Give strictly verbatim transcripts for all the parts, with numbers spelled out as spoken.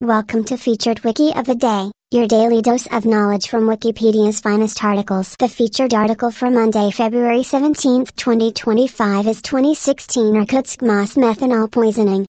Welcome to Featured Wiki of the Day, your daily dose of knowledge from Wikipedia's finest articles. The featured article for Monday, February seventeenth, twenty twenty-five is twenty sixteen Irkutsk mass methanol poisoning.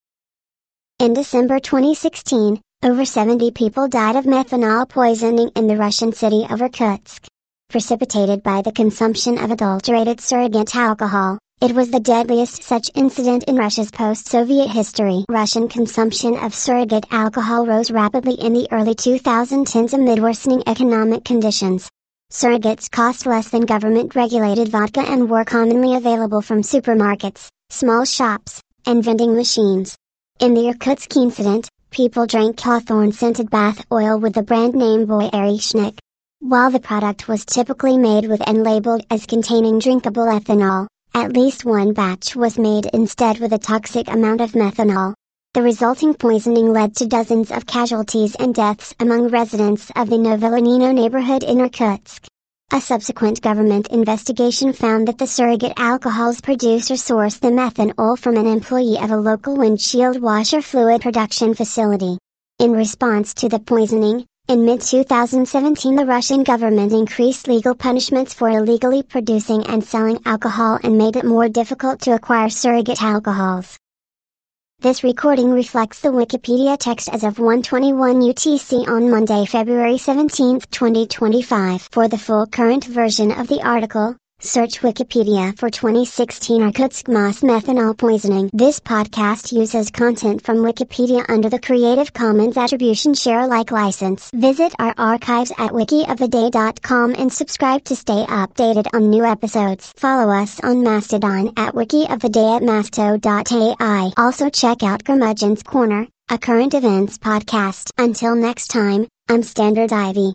In December twenty sixteen, over seventy people died of methanol poisoning in the Russian city of Irkutsk. Precipitated by the consumption of adulterated surrogate alcohol, it was the deadliest such incident in Russia's post-Soviet history. Russian consumption of surrogate alcohol rose rapidly in the early two thousand tens amid worsening economic conditions. Surrogates cost less than government-regulated vodka and were commonly available from supermarkets, small shops, and vending machines. In the Irkutsk incident, people drank hawthorn-scented bath oil with the brand name Boyarishnik. While the product was typically made with and labeled as containing drinkable ethanol, at least one batch was made instead with a toxic amount of methanol. The resulting poisoning led to dozens of casualties and deaths among residents of the Novolenino neighborhood in Irkutsk. A subsequent government investigation found that the surrogate alcohol's producer sourced the methanol from an employee of a local windshield washer fluid production facility. In response to the poisoning, in mid twenty seventeen the Russian government increased legal punishments for illegally producing and selling alcohol and made it more difficult to acquire surrogate alcohols. This recording reflects the Wikipedia text as of one twenty-one U T C on Monday, February seventeenth, twenty twenty-five. For the full current version of the article, search Wikipedia for twenty sixteen Irkutsk mass methanol poisoning. This podcast uses content from Wikipedia under the Creative Commons Attribution Share Alike license. Visit our archives at wiki of the day dot com and subscribe to stay updated on new episodes. Follow us on Mastodon at wiki of the day at masto dot A I. Also check out Curmudgeon's Corner, a current events podcast. Until next time, I'm Standard Ivy.